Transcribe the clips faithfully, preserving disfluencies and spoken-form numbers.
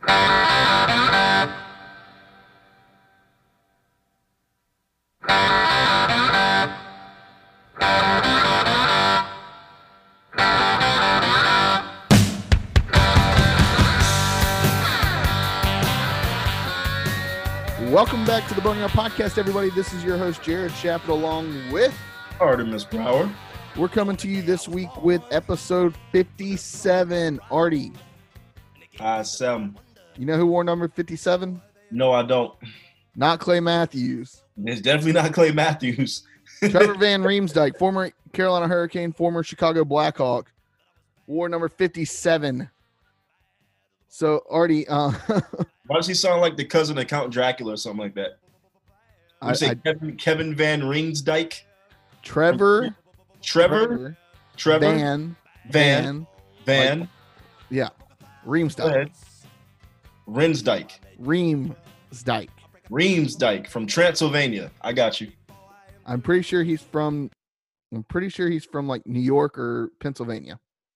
Welcome back to the Boneyard Podcast, everybody. This is your host, Jared Shaffer, along with Artemis Brower. We're coming to you this week with episode fifty-seven. Artie. I Sam. You know who wore number fifty-seven? No, I don't. Not Clay Matthews. It's definitely not Clay Matthews. Trevor Van Riemsdyk, former Carolina Hurricane, former Chicago Blackhawk, wore number fifty-seven. So, Artie, uh, why does he sound like the cousin of Count Dracula or something like that? You I, say I, Kevin, Kevin Van Riemsdyk? Trevor. Trevor. Trevor. Trevor. Van. Van. Van. Van. Like, yeah. Riemsdyk. Riemsdyk. Riemsdyk. Riemsdyk from Transylvania. I got you. I'm pretty sure he's from. I'm pretty sure he's from like New York or Pennsylvania.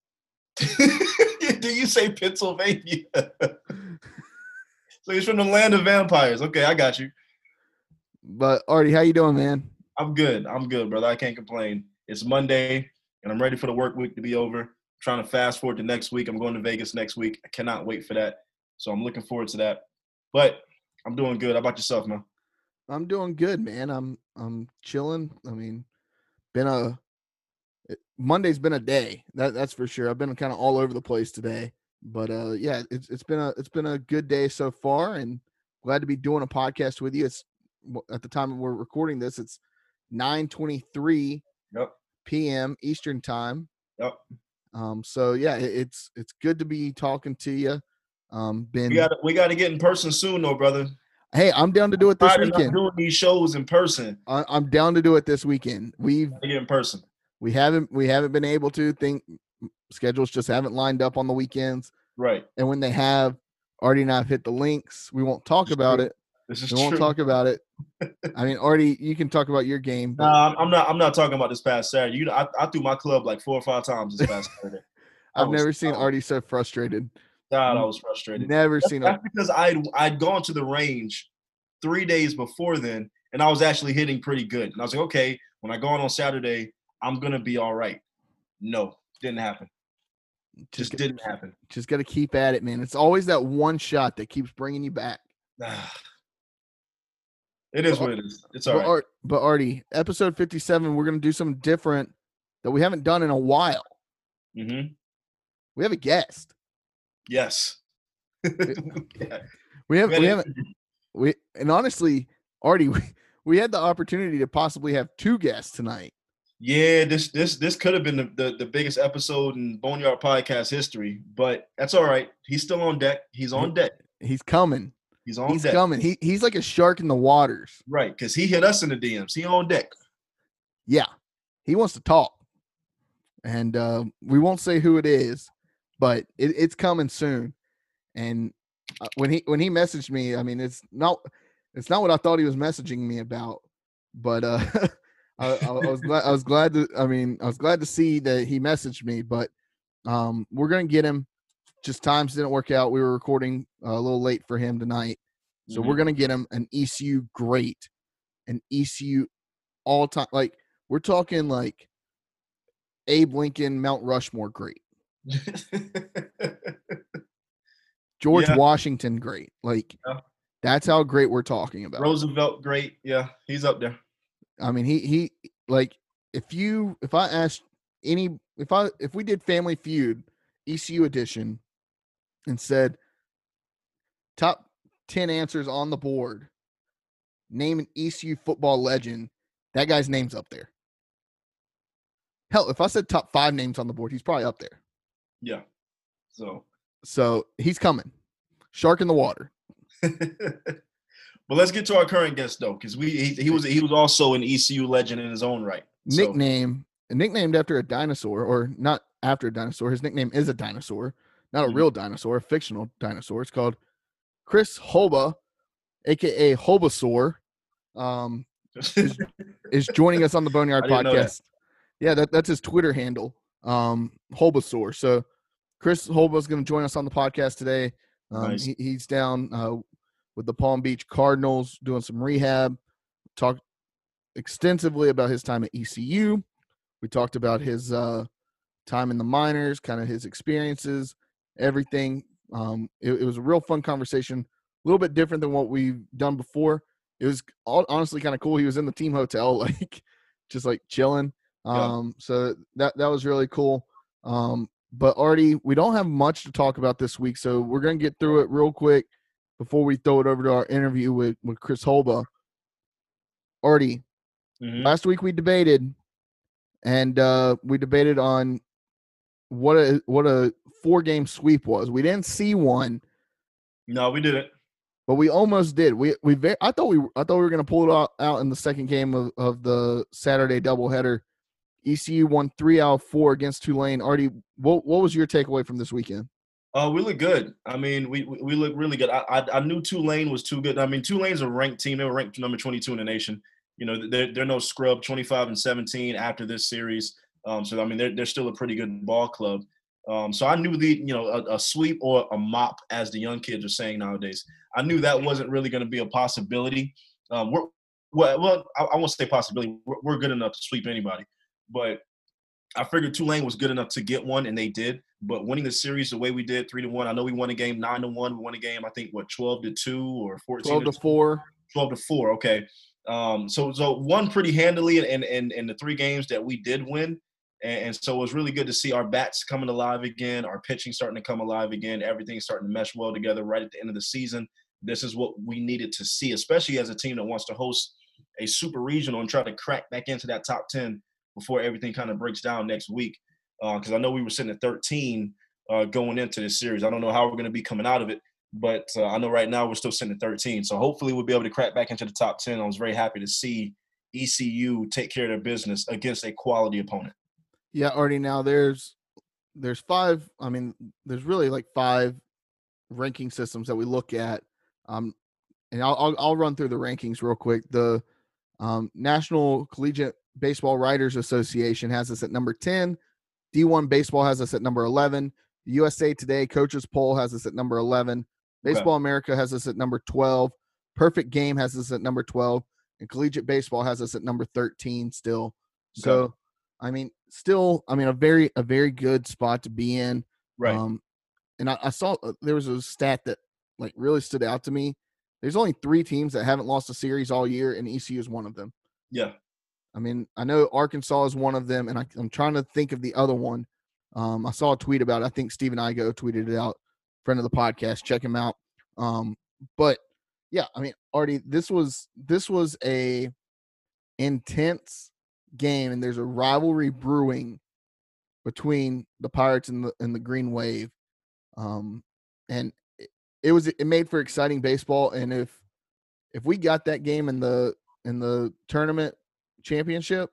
Did you say Pennsylvania? So he's from the land of vampires. Okay, I got you. But Artie, how you doing, man? I'm good. I'm good, brother. I can't complain. It's Monday, and I'm ready for the work week to be over. I'm trying to fast forward to next week. I'm going to Vegas next week. I cannot wait for that. So I'm looking forward to that. But I'm doing good. How about yourself, man? I'm doing good, man. I'm I'm chilling. I mean, been a Monday's been a day. That that's for sure. I've been kind of all over the place today. But uh yeah, it's it's been a it's been a good day so far, and glad to be doing a podcast with you. It's at the time we're recording this, it's nine twenty-three yep. p.m. Eastern time. Yep. Um so yeah, it, it's it's good to be talking to you. Um been We got we got to get in person soon though, brother. Hey, I'm down to do it this I'm weekend. Not doing these shows in person. I, I'm down to do it this weekend. We've get in person. We haven't we haven't been able to think schedules just haven't lined up on the weekends. Right. And when they have, Artie and I have hit the links. We won't talk this about true. it. This is we won't true. talk about it. I mean, Artie, you can talk about your game. No, nah, I'm not. I'm not talking about this past Saturday. You know, I, I threw my club like four or five times this past Saturday. I've was, never seen was, Artie so frustrated. God, I was frustrated. Never that's, seen that's it. because I'd I'd gone to the range three days before then, and I was actually hitting pretty good. And I was like, okay, when I go on on Saturday, I'm gonna be all right. No, didn't happen. Just, just didn't happen. Just got to keep at it, man. It's always that one shot that keeps bringing you back. It is but, what it is. It's all but right. Art, but Artie, episode fifty-seven, we're going to do something different that we haven't done in a while. Mm-hmm. We have a guest. Yes. yeah. We have. We, we haven't. We and honestly, Artie, we, we had the opportunity to possibly have two guests tonight. Yeah, this this this could have been the, the, the biggest episode in Boneyard Podcast history, but that's all right. He's still on deck. He's on deck. He's coming. He's on he's deck. He's coming. He he's like a shark in the waters. Right, because he hit us in the D Ms. He on deck. Yeah, he wants to talk, and uh, we won't say who it is, but it, it's coming soon. And uh, when he when he messaged me, I mean, it's not it's not what I thought he was messaging me about, but. uh I, I was glad. I was glad to. I mean, I was glad to see that he messaged me. But um, we're gonna get him. Just times didn't work out. We were recording uh, a little late for him tonight, so mm-hmm. we're gonna get him an E C U great, an E C U all time. Like we're talking like Abe Lincoln, Mount Rushmore great, George yeah. Washington great. Like yeah. that's how great we're talking about. Roosevelt great. Yeah, he's up there. I mean, he, he, like, if you, if I asked any, if I, if we did Family Feud E C U edition and said top ten answers on the board, name an E C U football legend, that guy's name's up there. Hell, if I said top five names on the board, he's probably up there. Yeah. So, so he's coming. Shark in the water. But let's get to our current guest though, because we he, he was he was also an E C U legend in his own right. So. Nickname nicknamed after a dinosaur, or not after a dinosaur. His nickname is a dinosaur, not a mm-hmm. real dinosaur, a fictional dinosaur. It's called Chris Hoba, aka Hobasaur. Um, is, is joining us on the Boneyard Podcast. Yeah, that, that's his Twitter handle, um, Hobasaur. So Chris Hoba is going to join us on the podcast today. Um, Nice. he, he's down uh, with the Palm Beach Cardinals doing some rehab. Talked extensively about his time at E C U. We talked about his uh, time in the minors, kind of his experiences, everything. Um, it, it was a real fun conversation, a little bit different than what we've done before. It was all, honestly kind of cool. He was in the team hotel, like just like chilling. Um, yeah. So that that was really cool. Um, but Artie, we don't have much to talk about this week, so we're gonna get through it real quick before we throw it over to our interview with with Chris Holba. Artie, mm-hmm. last week we debated, and uh, we debated on what a what a four game sweep was. We didn't see one. No, we didn't. But we almost did. We we I thought we I thought we were going to pull it out, out in the second game of, of the Saturday doubleheader. E C U won three out of four against Tulane. Artie, what what was your takeaway from this weekend? Uh, we look good. I mean, we we look really good. I, I I knew Tulane was too good. I mean, Tulane's a ranked team. They were ranked number twenty-two in the nation. You know, they're they're no scrub. twenty-five and seventeen after this series. Um, so I mean, they're they're still a pretty good ball club. Um, so I knew the you know a, a sweep or a mop, as the young kids are saying nowadays. I knew that wasn't really going to be a possibility. Um, we're well, well I, I won't say possibility. We're, we're good enough to sweep anybody, but I figured Tulane was good enough to get one, and they did. But winning the series the way we did, three to one. I know we won a game nine to one. We won a game, I think, what twelve to two or fourteen twelve to four. Twelve to four. Okay. Um, so so won pretty handily in in in the three games that we did win. And, and so it was really good to see our bats coming alive again, our pitching starting to come alive again, everything starting to mesh well together right at the end of the season. This is what we needed to see, especially as a team that wants to host a super regional and try to crack back into that top ten before everything kind of breaks down next week. Because uh, I know we were sitting at thirteen uh, going into this series. I don't know how we're going to be coming out of it, but uh, I know right now we're still sitting at thirteen. So hopefully we'll be able to crack back into the top ten. I was very happy to see E C U take care of their business against a quality opponent. Yeah, Artie, now there's there's five. I mean, there's really like five ranking systems that we look at. Um, and I'll, I'll I'll run through the rankings real quick. The um, National Collegiate Baseball Writers Association has us at number ten. D one Baseball has us at number eleven. The U S A Today Coaches Poll has us at number eleven. Baseball okay. America has us at number twelve. Perfect Game has us at number twelve. And Collegiate Baseball has us at number thirteen still. So, okay. I mean, still, I mean, a very, a very good spot to be in. Right. Um, and I, I saw uh, there was a stat that like really stood out to me. There's only three teams that haven't lost a series all year, and E C U is one of them. Yeah. I mean, I know Arkansas is one of them, and I, I'm trying to think of the other one. Um, I saw a tweet about it. I think Stephen Igo tweeted it out, friend of the podcast. Check him out. Um, but yeah, I mean, Artie, this was this was a intense game, and there's a rivalry brewing between the Pirates and the and the Green Wave, um, and it, it was it made for exciting baseball. And if if we got that game in the in the tournament championship,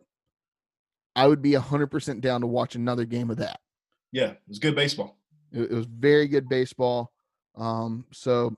I would be a hundred percent down to watch another game of that. Yeah, it was good baseball. It, it was very good baseball. Um, so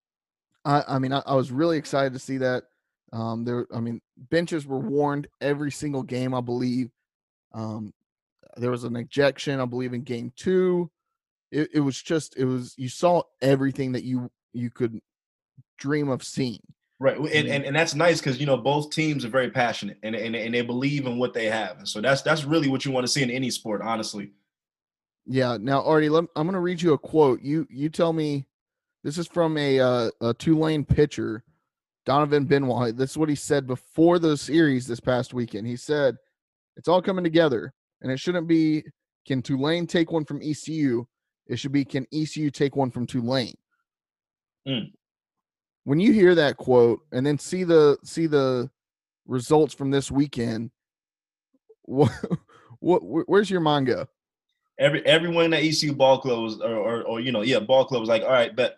I, I mean, I, I was really excited to see that. Um, there, I mean, benches were warned every single game, I believe. Um, there was an ejection, I believe, in game two. It, it was just, it was, you saw everything that you, you could dream of seeing. Right. And, and, and that's nice because, you know, both teams are very passionate and, and, and they believe in what they have. And so that's, that's really what you want to see in any sport, honestly. Yeah. Now, Artie, let, I'm going to read you a quote. You, you tell me, this is from a, uh, a Tulane pitcher, Donovan Benoit. This is what he said before the series this past weekend. He said, it's all coming together, and it shouldn't be, can Tulane take one from E C U? It should be, can E C U take one from Tulane? Mm. When you hear that quote and then see the see the results from this weekend, what, what where's your mind go? Every everyone in that E C U ball club was, or, or or you know, yeah, ball club was like, all right, bet.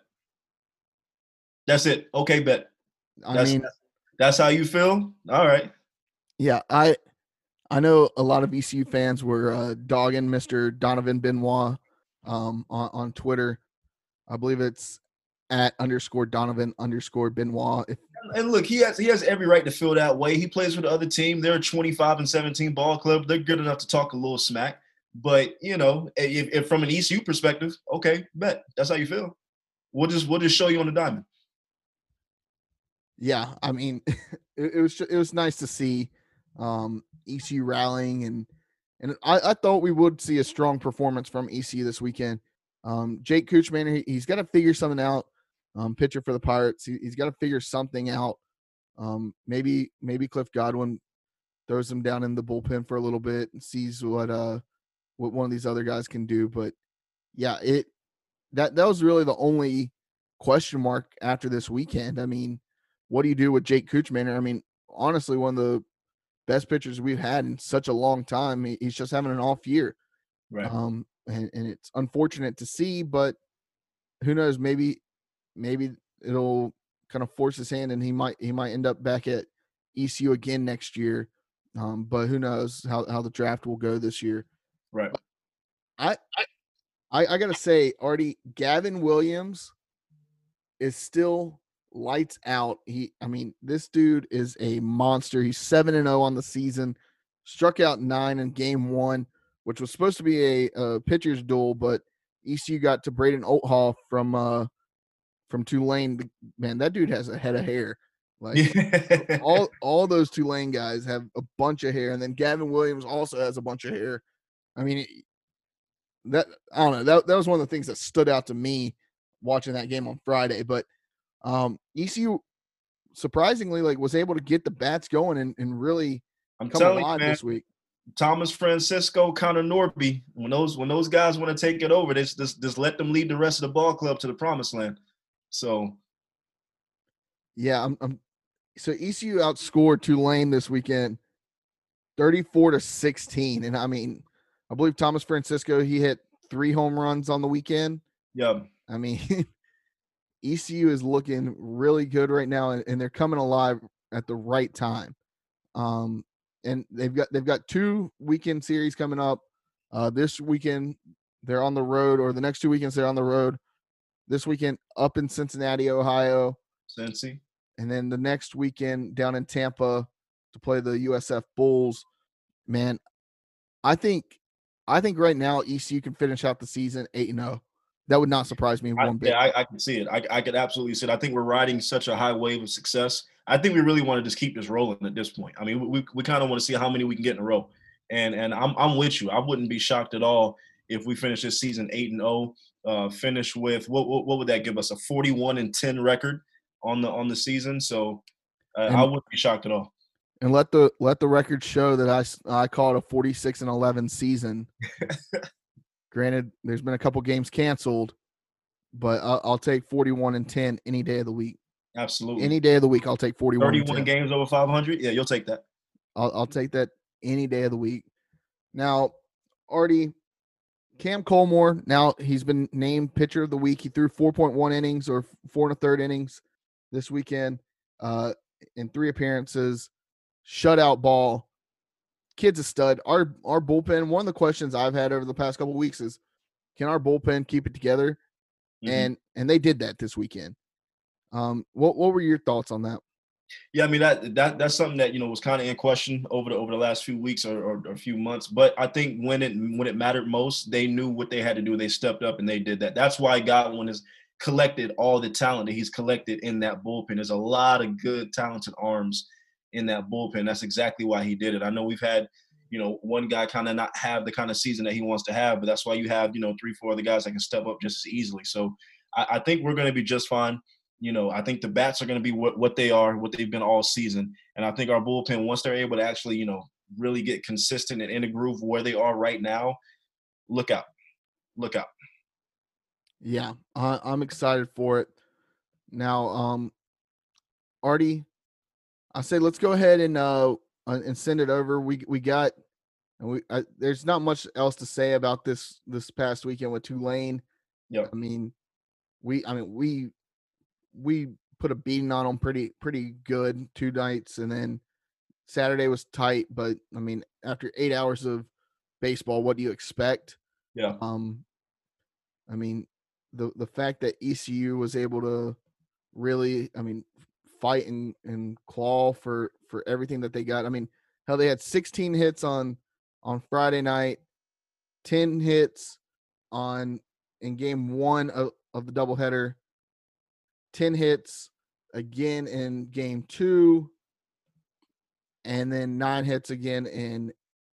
That's it. Okay, bet. I that's, mean, that's, that's how you feel. All right. Yeah, I I know a lot of E C U fans were uh, dogging Mister Donovan Benoit um, on, on Twitter. I believe it's at underscore Donovan underscore Benoit. If, and look, he has he has every right to feel that way. He plays for the other team. They're a twenty-five and seventeen ball club. They're good enough to talk a little smack. But, you know, if, if from an E C U perspective, okay, bet. That's how you feel. we'll just we'll just show you on the diamond. Yeah, I mean, it, it was it was nice to see um, E C U rallying, and and I, I thought we would see a strong performance from E C U this weekend. Um, Jake Kuchman, he, he's got to figure something out. Um, pitcher for the Pirates, he, he's got to figure something out. Um, maybe maybe Cliff Godwin throws him down in the bullpen for a little bit and sees what uh what one of these other guys can do. But yeah, it that that was really the only question mark after this weekend. I mean, what do you do with Jake Kuchman? I mean, honestly, one of the best pitchers we've had in such a long time. He, he's just having an off year. Right. Um, and, and it's unfortunate to see, but who knows? Maybe, maybe it'll kind of force his hand, and he might he might end up back at E C U again next year. Um, but who knows how, how the draft will go this year? Right. I I, I gotta say, Artie, Gavin Williams is still lights out. He, I mean, this dude is a monster. He's seven and zero on the season. Struck out nine in game one, which was supposed to be a, a pitcher's duel, but E C U got to Braden Oathoff from uh from Tulane. Man, that dude has a head of hair. Like all all those Tulane guys have a bunch of hair, and then Gavin Williams also has a bunch of hair. I mean, that I don't know. That that was one of the things that stood out to me watching that game on Friday. But um, E C U surprisingly like was able to get the bats going and, and really I'm come telling you, alive man, this week. Thomas Francisco, Connor Norby, when those when those guys want to take it over, just, just just let them lead the rest of the ball club to the promised land. So yeah, I'm, I'm so E C U outscored Tulane this weekend thirty-four to sixteen. And I mean, I believe Thomas Francisco, he hit three home runs on the weekend. yeah. I mean, E C U is looking really good right now, and, and they're coming alive at the right time. Um, and they've got they've got two weekend series coming up. Uh, this weekend they're on the road, or the next two weekends they're on the road. This weekend up in Cincinnati, Ohio, Cincy. and then the next weekend down in Tampa to play the U S F Bulls. Man, I think I think right now E C U can finish out the season eight and zero. That would not surprise me one I, bit. yeah, I, I can see it. I, I could absolutely see it. I think we're riding such a high wave of success. I think we really want to just keep this rolling at this point. I mean, we we kind of want to see how many we can get in a row. And and I'm I'm with you. I wouldn't be shocked at all if we finish this season eight and zero. Uh, finish with what, what what would that give us? A forty-one and ten record on the on the season. So uh, I And wouldn't be shocked at all. and let the let the record show that I s- I call it a forty-six and eleven season. Granted, there's been a couple games canceled, but I'll, I'll take forty-one and ten any day of the week. Absolutely. Any day of the week, I'll take forty-one and thirty-one ten. games over five hundred. Yeah, you'll take that. I'll, I'll take that any day of the week. Now, Artie, Cam Colmore, now he's been named pitcher of the week. He threw four point one innings or four and a third innings this weekend uh, in three appearances. Shutout ball. Kid's a stud. Our our bullpen, one of the questions I've had over the past couple of weeks is, can our bullpen keep it together? Mhm. And and they did that this weekend. Um, what what were your thoughts on that? Yeah, I mean that that that's something that you know was kind of in question over the over the last few weeks or, or, or a few months. But I think when it when it mattered most, they knew what they had to do. They stepped up and they did that. That's why Godwin has collected all the talent that he's collected in that bullpen. There's a lot of good, talented arms in that bullpen. That's exactly why he did it. I know we've had you know one guy kind of not have the kind of season that he wants to have, but that's why you have you know three, four other guys that can step up just as easily. So I, I think we're going to be just fine. You know, I think the bats are going to be what, what they are, what they've been all season. And I think our bullpen, once they're able to actually, you know, really get consistent and in a groove where they are right now, look out. Look out. Yeah, I, I'm excited for it. Now, um, Artie, I say let's go ahead and uh and send it over. We we got and we I, there's not much else to say about this this past weekend with Tulane. Yep. I mean, we I mean we we put a beating on them pretty pretty good two nights, and then Saturday was tight. But I mean, after eight hours of baseball, what do you expect? Yeah. Um, I mean, the the fact that E C U was able to really, I mean, fight and, and claw for for everything that they got. I mean, hell, they had sixteen hits on on Friday night, ten hits on in game one of, of the doubleheader, ten hits again in game two, and then nine hits again in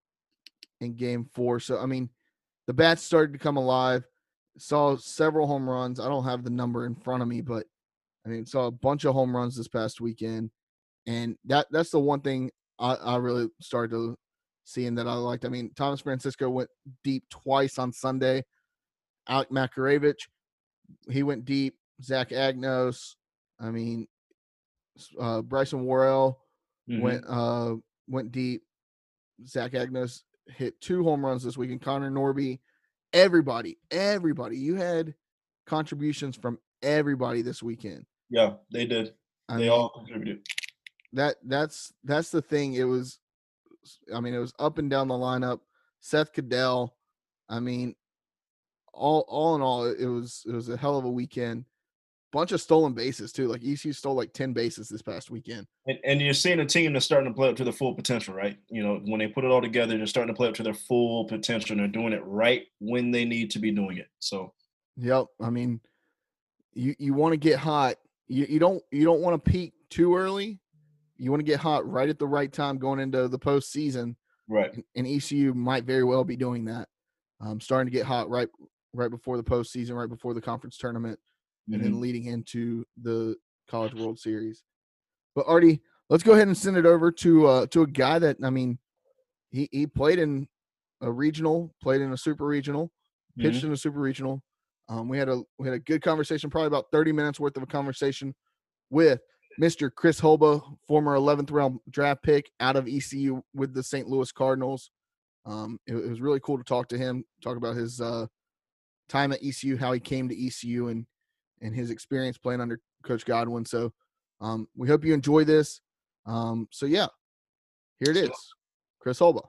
in game four. So, I mean, the bats started to come alive. Saw several home runs. I don't have the number in front of me, but I mean, saw a bunch of home runs this past weekend. And that that's the one thing I, I really started to see and that I liked. I mean, Thomas Francisco went deep twice on Sunday. Alec Makarevich, he went deep. Zach Agnos, I mean, uh, Bryson Worrell mm-hmm. went uh, went deep. Zach Agnos hit two home runs this weekend. Connor Norby, everybody, everybody. You had contributions from everybody this weekend. Yeah, they did. I they mean, all contributed. That that's that's the thing. It was, I mean, it was up and down the lineup. Seth Cadell, I mean, all all in all, it was it was a hell of a weekend. Bunch of stolen bases too. Like E C U stole like ten bases this past weekend. And, and you're seeing a team that's starting to play up to their full potential, right? You know, when they put it all together, they're starting to play up to their full potential, and they're doing it right when they need to be doing it. So, yep. I mean, you you want to get hot. You you don't you don't want to peak too early. You want to get hot right at the right time going into the postseason. Right. And, and E C U might very well be doing that. Um, starting to get hot right right before the postseason, right before the conference tournament, mm-hmm. and then leading into the College World Series. But Artie, let's go ahead and send it over to uh, to a guy that, I mean, he, he played in a regional, played in a super regional, pitched mm-hmm. in a super regional. Um, we had a we had a good conversation, probably about thirty minutes worth of a conversation with Mister Chris Holba, former eleventh round draft pick out of E C U with the Saint Louis Cardinals. Um, it, it was really cool to talk to him, talk about his uh, time at E C U, how he came to E C U, and and his experience playing under Coach Godwin. So um, we hope you enjoy this. Um, so, yeah, here it is, Chris Holba.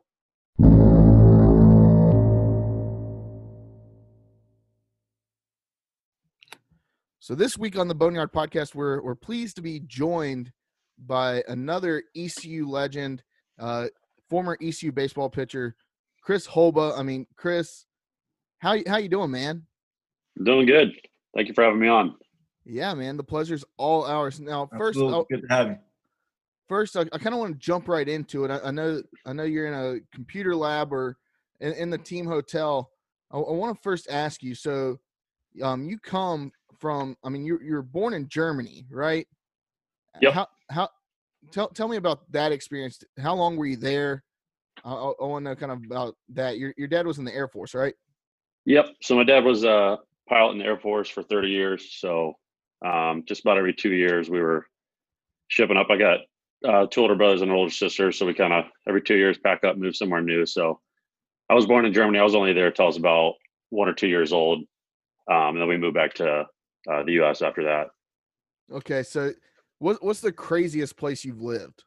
So this week on the Boneyard Podcast, we're we're pleased to be joined by another E C U legend, uh, former E C U baseball pitcher, Chris Holba. I mean, Chris, how how you doing, man? I'm doing good. Thank you for having me on. Yeah, man, the pleasure's all ours. Now, first, I'll, good to have you. First, I, I kind of want to jump right into it. I, I know I know you're in a computer lab or in, in the team hotel. I, I want to first ask you. So, um, you come from, I mean, you you were born in Germany, right? Yep. How how tell tell me about that experience. How long were you there? I, I, I want to know kind of about that. Your your dad was in the Air Force, right? Yep. So my dad was a pilot in the Air Force for thirty years. So um, just about every two years we were shipping up. I got uh, two older brothers and an older sister, so we kind of every two years pack up, move somewhere new. So I was born in Germany. I was only there till I was about one or two years old, um, and then we moved back to uh, the U S after that. Okay, so what what's the craziest place you've lived?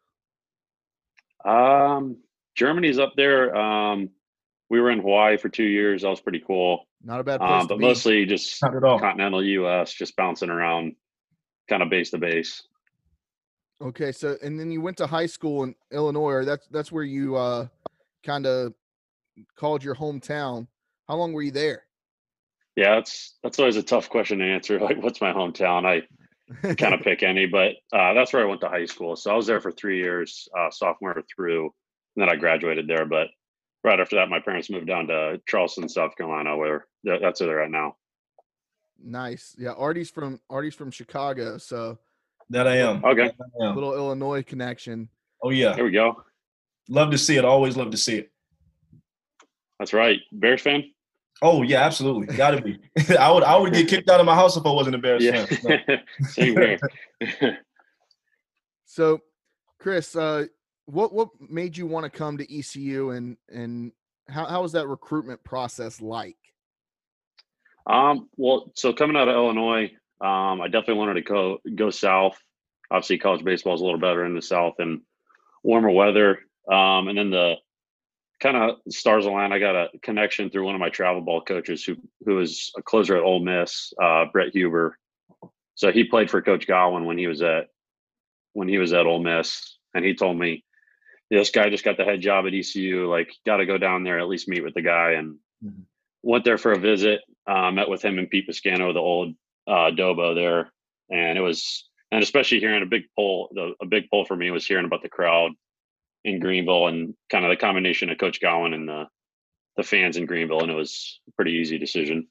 Um, Germany's up there. Um, we were in Hawaii for two years. That was pretty cool. Not a bad place, um, to but be. mostly just continental U S, just bouncing around, kind of base to base. Okay, so and then you went to high school in Illinois. Or that's that's where you uh, kind of called your hometown. How long were you there? Yeah, that's that's always a tough question to answer. Like, what's my hometown? I kind of pick any, but uh, that's where I went to high school. So I was there for three years, uh, sophomore through, and then I graduated there. But right after that, my parents moved down to Charleston, South Carolina, where that's where they're at now. Nice. Yeah, Artie's from Artie's from Chicago, so that I am. Okay. I am. Little Illinois connection. Oh yeah. There we go. Love to see it. Always love to see it. That's right. Bears fan? Oh yeah, absolutely. Gotta be. I would I would get kicked out of my house if I wasn't a Bears yeah. fan. No. Same here. So, Chris, uh, what what made you want to come to E C U, and and how how was that recruitment process like? Um, well, so coming out of Illinois, um, I definitely wanted to go go south. Obviously, college baseball is a little better in the south and warmer weather. Um, and then the kind of stars aligned. I got a connection through one of my travel ball coaches who who was a closer at Ole Miss, uh, Brett Huber. So he played for Coach Godwin when he was at when he was at Ole Miss, and he told me, this guy just got the head job at E C U. Like, got to go down there, at least meet with the guy. And mm-hmm. went there for a visit. Uh, met with him and Pete Piscano, the old uh, Dobo there. and it was, and especially hearing a big pull, the, a big pull for me was hearing about the crowd in Greenville and kind of the combination of Coach Gowan and the the fans in Greenville, and it was a pretty easy decision.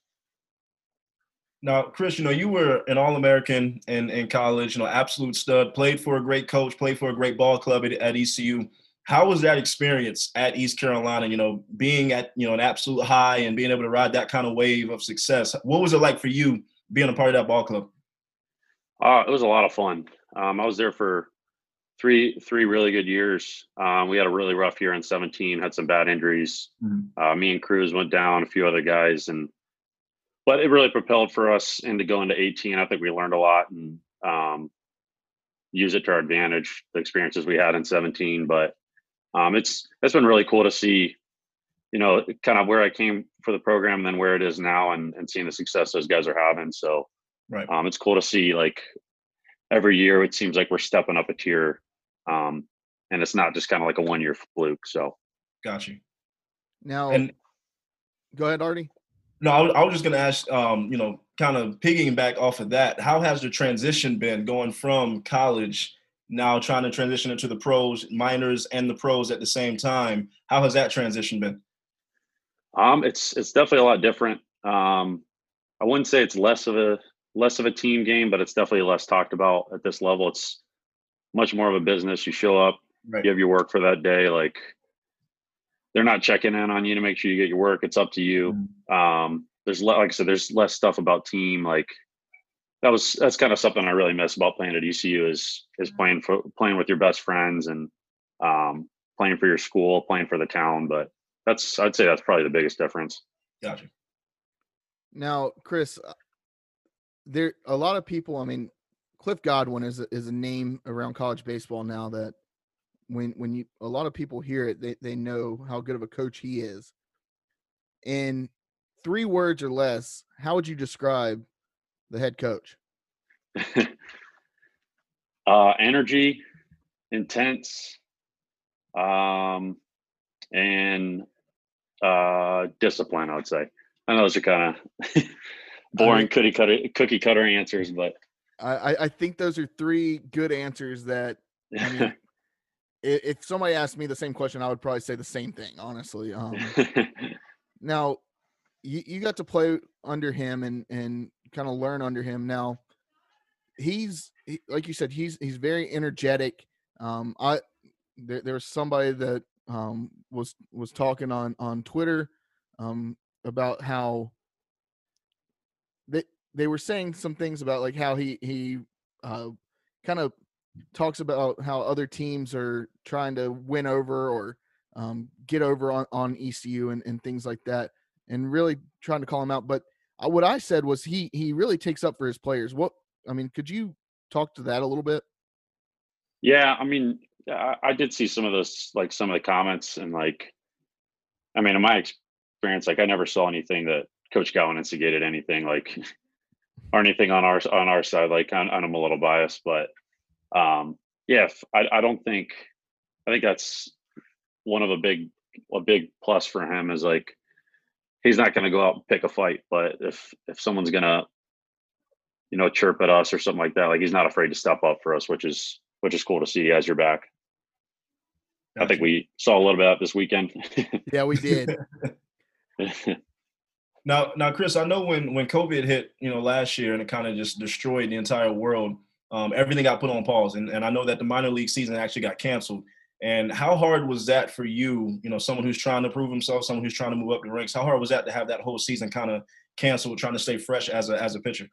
Now, Chris, you know, you were an All-American in, in college, you know, absolute stud, played for a great coach, played for a great ball club at, at E C U. How was that experience at East Carolina, you know, being at, you know, an absolute high and being able to ride that kind of wave of success? What was it like for you being a part of that ball club? Uh, it was a lot of fun. Um, I was there for three three really good years. Um, we had a really rough year in seventeen, had some bad injuries. Mm-hmm. Uh, me and Cruz went down, a few other guys, and but it really propelled for us into going to eighteen. I think we learned a lot and um, use it to our advantage, the experiences we had in seventeen. But um, it's it's been really cool to see, you know, kind of where I came for the program and then where it is now, and, and seeing the success those guys are having. So right. um, it's cool to see, like, every year it seems like we're stepping up a tier. Um, and it's not just kind of like a one-year fluke. So got you. Now, and go ahead, Artie. No, I was, I was just going to ask, um, you know, kind of piggybacking off of that, how has the transition been going from college now trying to transition into the pros, minors and the pros at the same time? How has that transition been? Um, it's it's definitely a lot different. Um, I wouldn't say it's less of a less of a team game, but it's definitely less talked about at this level. It's much more of a business. You show up, right. You have your work for that day. Like, they're not checking in on you to make sure you get your work. It's up to you. Mm-hmm. Um, there's le- like I said, there's less stuff about team. Like that was, that's kind of something I really miss about playing at E C U is, is playing for, playing with your best friends and um, playing for your school, playing for the town. But that's, I'd say that's probably the biggest difference. Gotcha. Now, Chris, there a lot of people, I mean, Cliff Godwin is a, is a name around college baseball now that when when you a lot of people hear it, they, they know how good of a coach he is. In three words or less, how would you describe the head coach? uh, energy, intense, um, and uh, discipline, I would say. I know those are kind of boring I mean, cookie cutter cookie cutter answers, but I, I think those are three good answers that, I mean, if somebody asked me the same question, I would probably say the same thing, honestly. Um, now, you, you got to play under him and, and kind of learn under him. Now, he's, he, like you said, he's he's very energetic. Um, I there, there was somebody that um, was was talking on, on Twitter um, about how they, they were saying some things about like how he, he uh, kind of talks about how other teams are trying to win over or um, get over on, on E C U and, and things like that, and really trying to call him out. But uh, what I said was he he really takes up for his players. What I mean, could you talk to that a little bit? Yeah, I mean, I, I did see some of those, like some of the comments, and like, I mean, in my experience, like I never saw anything that Coach Gowan instigated anything like or anything on our on our side. Like, I'm, I'm a little biased, but. Um, yeah, I, I don't think, I think that's one of a big, a big plus for him is like, he's not going to go out and pick a fight, but if, if someone's going to, you know, chirp at us or something like that, like he's not afraid to step up for us, which is, which is cool to see. He has your back. Gotcha. I think we saw a little bit of this weekend. Yeah, we did. now, now, Chris, I know when, when COVID hit, you know, last year and it kind of just destroyed the entire world, Um, everything got put on pause. And, and I know that the minor league season actually got canceled. And how hard was that for you, you know, someone who's trying to prove himself, someone who's trying to move up the ranks? How hard was that to have that whole season kind of canceled, trying to stay fresh as a as a pitcher?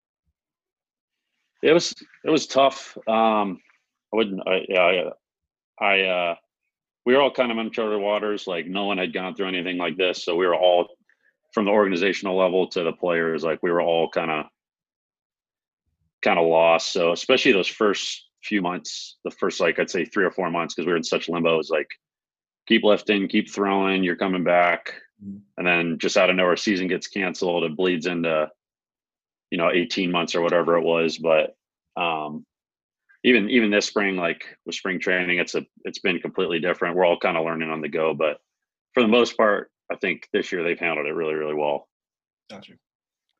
It was it was tough. Um, I wouldn't. I, yeah, I, I uh, we were all kind of uncharted waters. Like no one had gone through anything like this, so we were all, from the organizational level to the players, like we were all kind of. kind of lost. So especially those first few months, the first, like I'd say three or four months, because we were in such limbo, it was like, keep lifting, keep throwing, you're coming back. Mm-hmm. And then just out of nowhere, season gets canceled. It bleeds into, you know, eighteen months or whatever it was. But um, even, even this spring, like with spring training, it's a, it's been completely different. We're all kind of learning on the go, but for the most part, I think this year they've handled it really, really well. Gotcha.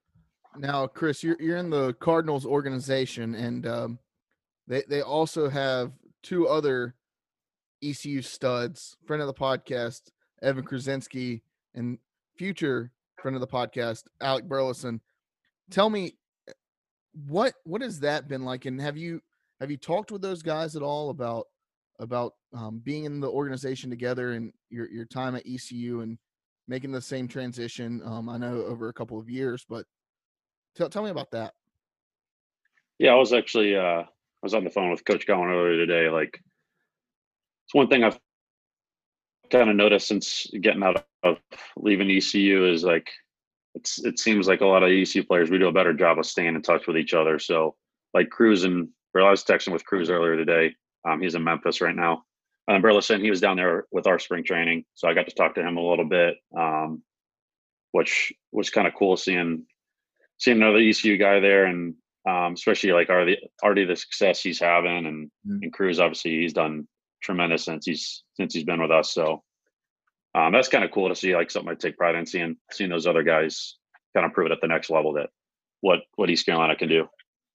Now, Chris, you're you're in the Cardinals organization, and um, they they also have two other E C U studs, friend of the podcast, Evan Krasinski, and future friend of the podcast, Alec Burleson. Tell me, what what has that been like, and have you have you talked with those guys at all about about um, being in the organization together and your your time at E C U and making the same transition? Um, I know over a couple of years, but tell tell me about that. Yeah, I was actually uh, I was on the phone with Coach Gowan earlier today. Like, it's one thing I've kind of noticed since getting out of leaving E C U is like it's it seems like a lot of E C U players, we do a better job of staying in touch with each other. So like Cruz and or I was texting with Cruz earlier today. Um, he's in Memphis right now. Um, Burleson, he was down there with our spring training, so I got to talk to him a little bit, um, which was kind of cool seeing seeing another E C U guy there, and um, especially like already already the success he's having, and Mm. and Cruz obviously he's done tremendous since he's since he's been with us. So um, that's kind of cool to see, like something I take pride in seeing seeing those other guys kind of prove it at the next level that what what East Carolina can do.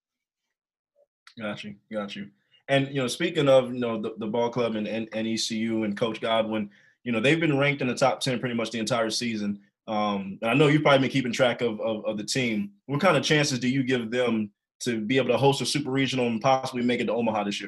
Got you, got you. And you know, speaking of you know the, the ball club and, and and E C U and Coach Godwin, you know they've been ranked in the top ten pretty much the entire season. Um, and I know you've probably been keeping track of, of of the team. What kind of chances do you give them to be able to host a super regional and possibly make it to Omaha this year?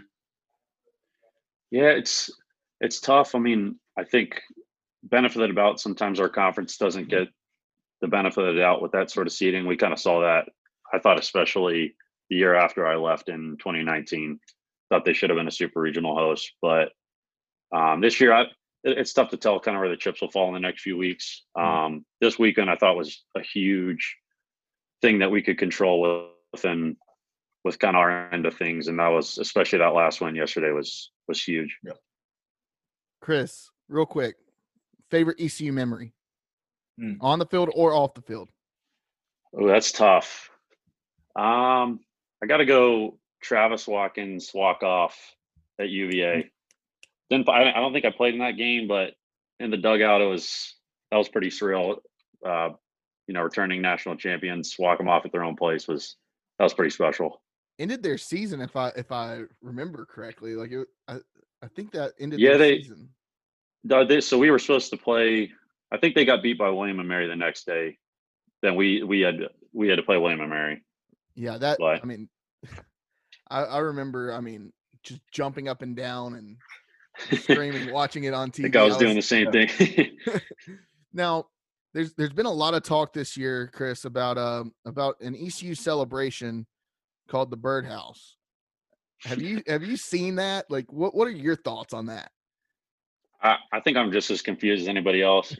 Yeah, it's it's tough. I mean, I think benefit of the doubt, sometimes our conference doesn't get the benefit of the doubt with that sort of seeding. We kind of saw that. I thought especially the year after I left in twenty nineteen, thought they should have been a super regional host. But um, this year, I, it, it's tough to tell kind of where the chips will fall in the next few weeks. Um, this weekend, I thought was a huge thing that we could control within with kind of our end of things, and that was especially that last one yesterday was was huge. Yep. Chris, real quick, favorite E C U memory Hmm. on the field or off the field? Oh, that's tough. Um, I got to go Travis Watkins walk off at U V A. Didn't I, I don't think I played in that game, but in the dugout it was that was pretty surreal. Uh, you know, returning national champions walk them off at their own place was that was pretty special. Ended their season, if I if I remember correctly. Like it, I I think that ended Yeah, their they, season. they. So we were supposed to play. I think they got beat by William and Mary the next day. Then we we had we had to play William and Mary. Yeah, that But I mean, I, I remember. I mean, just jumping up and down and screaming, watching it on T I V. think I was I doing the same thing. Now, there's there's been a lot of talk this year, Chris, about um about an E C U celebration called the Birdhouse. Have you have you seen that? Like, what what are your thoughts on that? I, I think I'm just as confused as anybody else.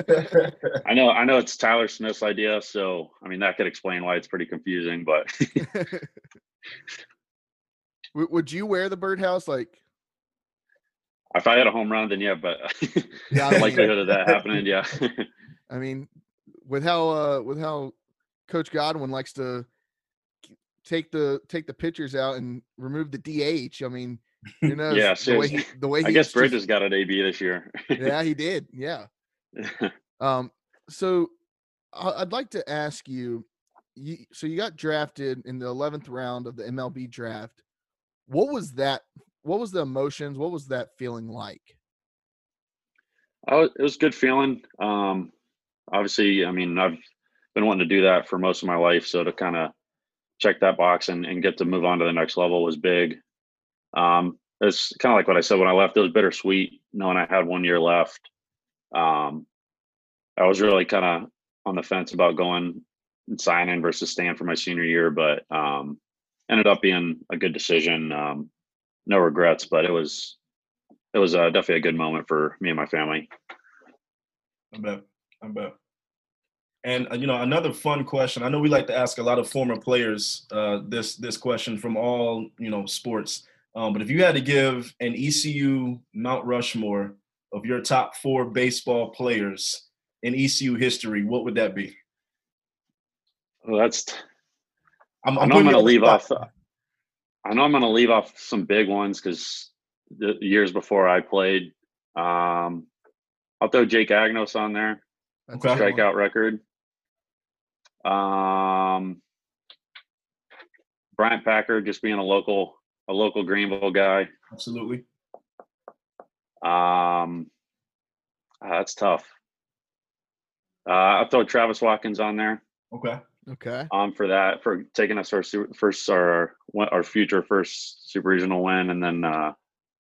I know I know it's Tyler Smith's idea, so I mean that could explain why it's pretty confusing. But W- Would you wear the Birdhouse? Like, if I had a home run, then yeah. But Yeah, I the mean- likelihood of that happening, yeah. I mean, with how uh with how Coach Godwin likes to take the take the pitchers out and remove the D H. I mean, who knows? Yeah, the way seriously. he the way I he guess just- Bridges got an A B this year. Yeah, he did. Yeah. Um. So I- I'd like to ask you, you. So you got drafted in the eleventh round of the M L B draft. What was that? What was the emotions? What was that feeling like? I was, it was a good feeling. Um, obviously, I mean, I've been wanting to do that for most of my life, so to kind of check that box and, and get to move on to the next level was big. Um, it's kind of like what I said when I left. It was bittersweet knowing I had one year left. Um, I was really kind of on the fence about going and signing versus staying for my senior year, but um, ended up being a good decision. Um, no regrets, but it was it was uh, definitely a good moment for me and my family. I bet. I bet. And uh, you know, another fun question. I know we like to ask a lot of former players uh, this this question from all you know sports. Um, but if you had to give an E C U Mount Rushmore of your top four baseball players in E C U history, what would that be? Well, that's. I'm, I I'm know I'm putting you going to on the leave off. spot. I know I'm going to leave off some big ones because the years before I played, um, I'll throw Jake Agnos on there. That's Okay. a good one. Strikeout record. Um, Bryant Packer, just being a local, a local Greenville guy. Absolutely. Um, ah, that's tough. Uh, I'll throw Travis Watkins on there. Okay. Okay. Um, for that, for taking us our su- first, our our future first super regional win, and then uh,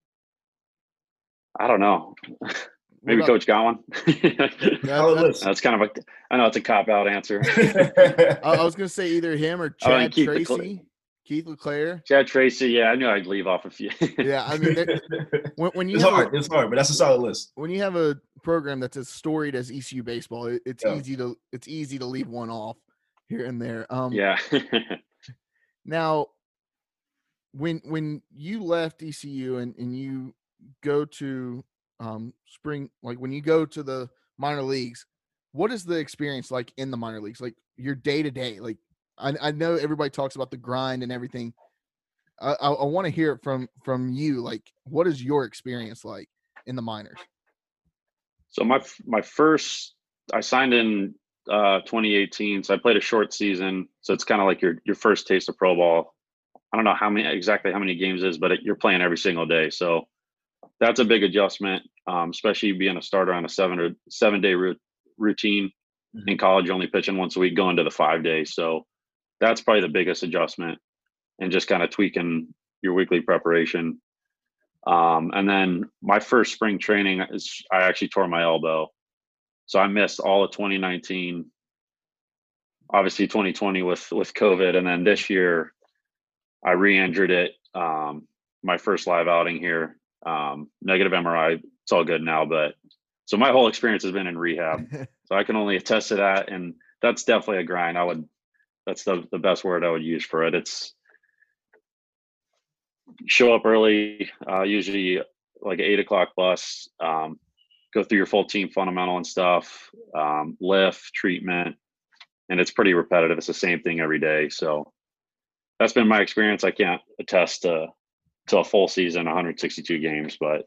I don't know, maybe about- Coach Gowan. That- Solid that- list. That's kind of a, I know it's a cop out answer. I, I was gonna say either him or Oh, and Chad Keith Tracy, Leclerc. Keith Leclerc. Chad Tracy, yeah, I knew I'd leave off a few. Yeah, I mean, they're- when, when you It's have hard. a, It's hard, but that's a solid list. when you have a program that's as storied as E C U baseball, it, it's Yeah. easy to it's easy to leave one off here and there. Um, Yeah. Now, when when you left E C U and, and you go to um, spring, like when you go to the minor leagues, what is the experience like in the minor leagues? Like your day to day, like I, I know everybody talks about the grind and everything. I, I, I want to hear it from from you. Like, what is your experience like in the minors? So my my first, I signed in uh, twenty eighteen, so I played a short season. So it's kind of like your your first taste of pro ball. I don't know how many exactly how many games it is, but it, you're playing every single day. So that's a big adjustment, um, especially being a starter on a seven or seven day root, routine. Mhm. In college, you're only pitching once a week, going to the five days. So that's probably the biggest adjustment, and just kind of tweaking your weekly preparation. Um, and then my first spring training is I actually tore my elbow. So I missed all of twenty nineteen, obviously twenty twenty with, with COVID. And then this year I re-injured it. Um, my first live outing here, um, negative M R I, it's all good now, but so my whole experience has been in rehab. So I can only attest to that. And that's definitely a grind. I would, that's the, the best word I would use for it. It's show up early, uh, usually like an eight o'clock bus, um, go through your full team fundamental and stuff, um, lift, treatment, and it's pretty repetitive. It's the same thing every day. So that's been my experience. I can't attest to, to a full season, one hundred sixty-two games, but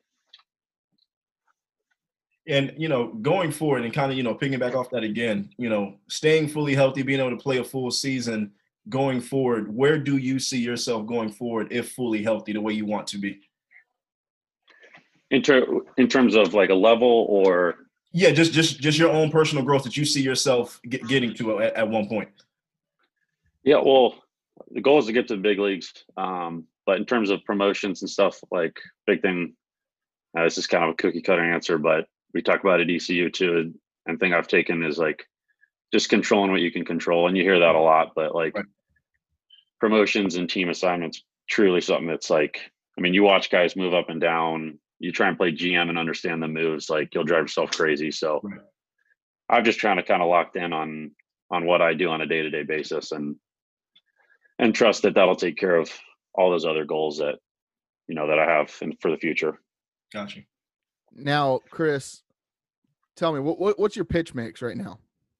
And, you know, going forward and kind of, you know, picking back off that again, you know, staying fully healthy, being able to play a full season going forward, where do you see yourself going forward if fully healthy the way you want to be? in, ter- in terms of like a level or Yeah, just just just your own personal growth that you see yourself get, getting to at, at one point. yeah, well, the goal is to get to the big leagues. Um, but in terms of promotions and stuff, like big thing, uh, this is kind of a cookie cutter answer, but we talk about at E C U too. And thing I've taken is like just controlling what you can control. And you hear that a lot, but like Right. promotions and team assignments, truly something that's like, I mean, you watch guys move up and down, you try and play G M and understand the moves, like you'll drive yourself crazy. So Right. I'm just trying to kind of locked in on, on what I do on a day-to-day basis and, and trust that that'll take care of all those other goals that, you know, that I have in, for the future. Gotcha. Now, Chris, tell me what, what what's your pitch mix right now?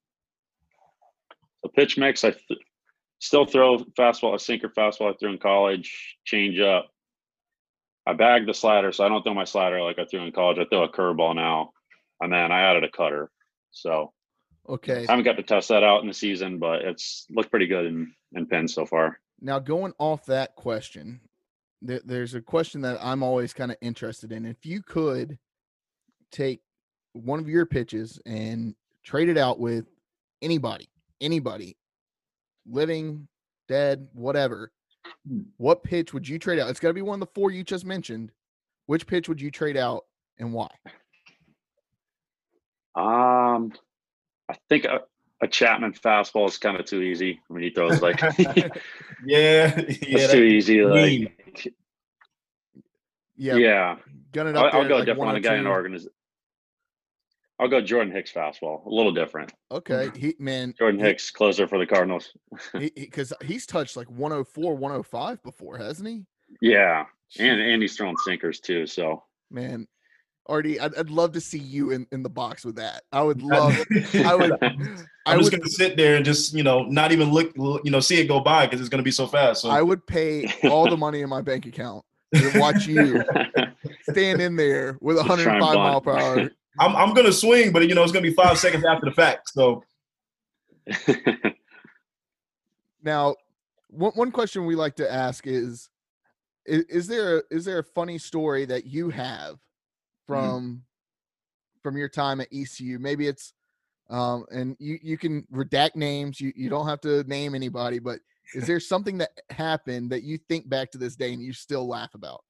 The pitch mix, I th- still throw fastball, a sinker fastball I threw in college, change up. I bagged the slider, so I don't throw my slider like I threw in college. I throw a curveball now, and then I added a cutter. So Okay. I haven't got to test that out in the season, but it's looked pretty good in, in pins so far. Now, going off that question, th- there's a question that I'm always kind of interested in. If you could take one of your pitches and trade it out with anybody, anybody, living, dead, whatever, Hmm. what pitch would you trade out? It's got to be one of the four you just mentioned. Which pitch would you trade out and why? Um, I think a, a Chapman fastball is kind of too easy. I mean, he throws like Yeah, yeah, it's too easy. mean. Like, Yeah, yeah, gun it I'll, up there. I'll go like different on a guy in one oh two. organization. I'll go Jordan Hicks fastball, a little different. Okay, he man, Jordan he- Hicks, closer for the Cardinals. because he, he's touched like one oh four, one oh five before, hasn't he? Yeah, and and he's throwing sinkers too. So Man, Artie, I'd, I'd love to see you in, in the box with that. I would love. I would. I'm I just would. gonna sit there and just, you know, not even look, you know, see it go by because it's gonna be so fast. So I would pay all the money in my bank account to watch you stand in there with Just try and one oh five mile bunt. per hour. I'm I'm gonna swing, but you know, it's gonna be five seconds after the fact. So Now, one one question we like to ask is, is, is there a, is there a funny story that you have from mm. from your time at E C U? Maybe it's um, and you you can redact names. You you don't have to name anybody, but is there something that happened that you think back to this day and you still laugh about?